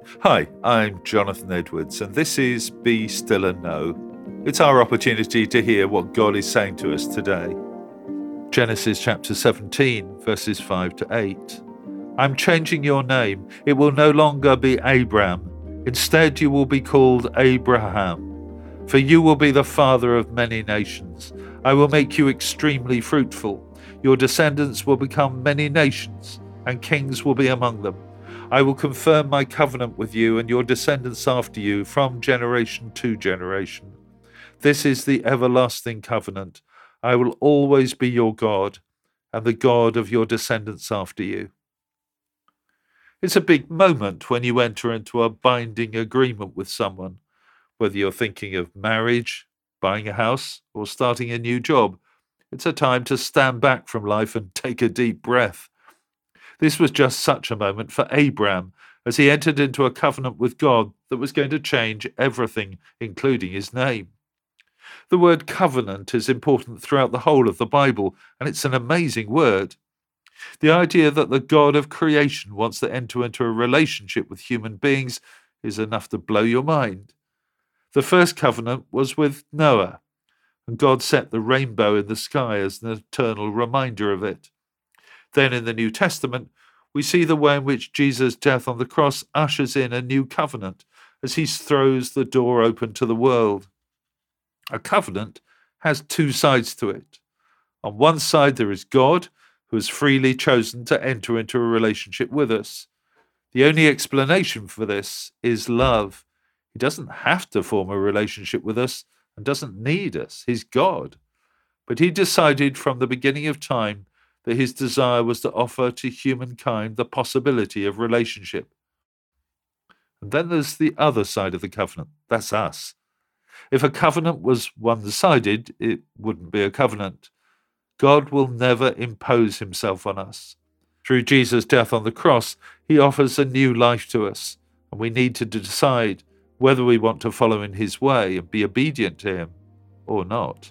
Hi, I'm Jonathan Edwards, and this is Be Still and Know. It's our opportunity to hear what God is saying to us today. Genesis chapter 17, verses 5 to 8. I'm changing your name. It will no longer be Abram. Instead, you will be called Abraham, for you will be the father of many nations. I will make you extremely fruitful. Your descendants will become many nations, and kings will be among them. I will confirm my covenant with you and your descendants after you from generation to generation. This is the everlasting covenant. I will always be your God and the God of your descendants after you. It's a big moment when you enter into a binding agreement with someone, whether you're thinking of marriage, buying a house, or starting a new job. It's a time to stand back from life and take a deep breath. This was just such a moment for Abram as he entered into a covenant with God that was going to change everything, including his name. The word covenant is important throughout the whole of the Bible, and it's an amazing word. The idea that the God of creation wants to enter into a relationship with human beings is enough to blow your mind. The first covenant was with Noah, and God set the rainbow in the sky as an eternal reminder of it. Then in the New Testament, we see the way in which Jesus' death on the cross ushers in a new covenant as he throws the door open to the world. A covenant has two sides to it. On one side, there is God, who has freely chosen to enter into a relationship with us. The only explanation for this is love. He doesn't have to form a relationship with us and doesn't need us. He's God. But he decided from the beginning of time that his desire was to offer to humankind the possibility of relationship. And then there's the other side of the covenant. That's us. If a covenant was one-sided, it wouldn't be a covenant. God will never impose himself on us. Through Jesus' death on the cross, he offers a new life to us, and we need to decide whether we want to follow in his way and be obedient to him or not.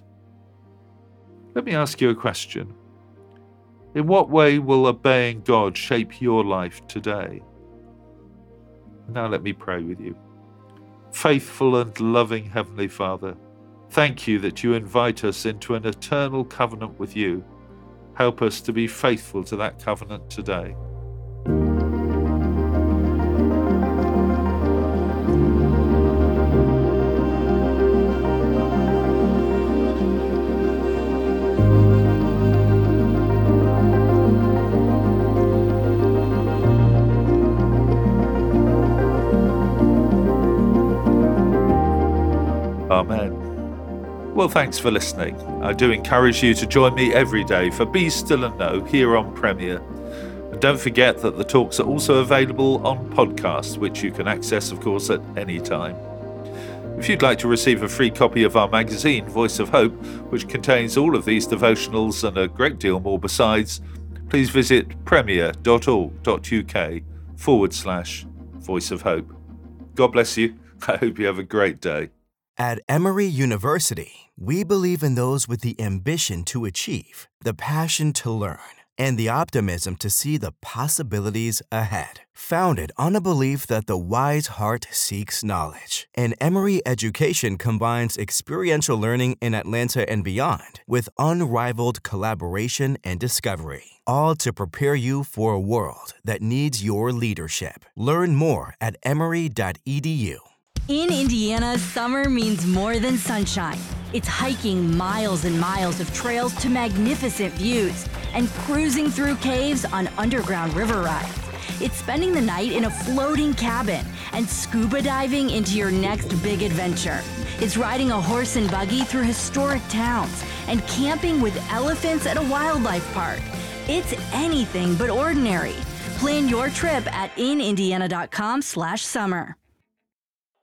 Let me ask you a question. In what way will obeying God shape your life today? Now let me pray with you. Faithful and loving Heavenly Father, thank you that you invite us into an eternal covenant with you. Help us to be faithful to that covenant today. Amen. Well, thanks for listening. I do encourage you to join me every day for Be Still and Know here on Premier. And don't forget that the talks are also available on podcasts, which you can access, of course, at any time. If you'd like to receive a free copy of our magazine, Voice of Hope, which contains all of these devotionals and a great deal more besides, please visit premier.org.uk/Voice of Hope. God bless you. I hope you have a great day. At Emory University, we believe in those with the ambition to achieve, the passion to learn, and the optimism to see the possibilities ahead. Founded on a belief that the wise heart seeks knowledge, and Emory education combines experiential learning in Atlanta and beyond with unrivaled collaboration and discovery, all to prepare you for a world that needs your leadership. Learn more at emory.edu. In Indiana, summer means more than sunshine. It's hiking miles and miles of trails to magnificent views and cruising through caves on underground river rides. It's spending the night in a floating cabin and scuba diving into your next big adventure. It's riding a horse and buggy through historic towns and camping with elephants at a wildlife park. It's anything but ordinary. Plan your trip at inindiana.com/summer.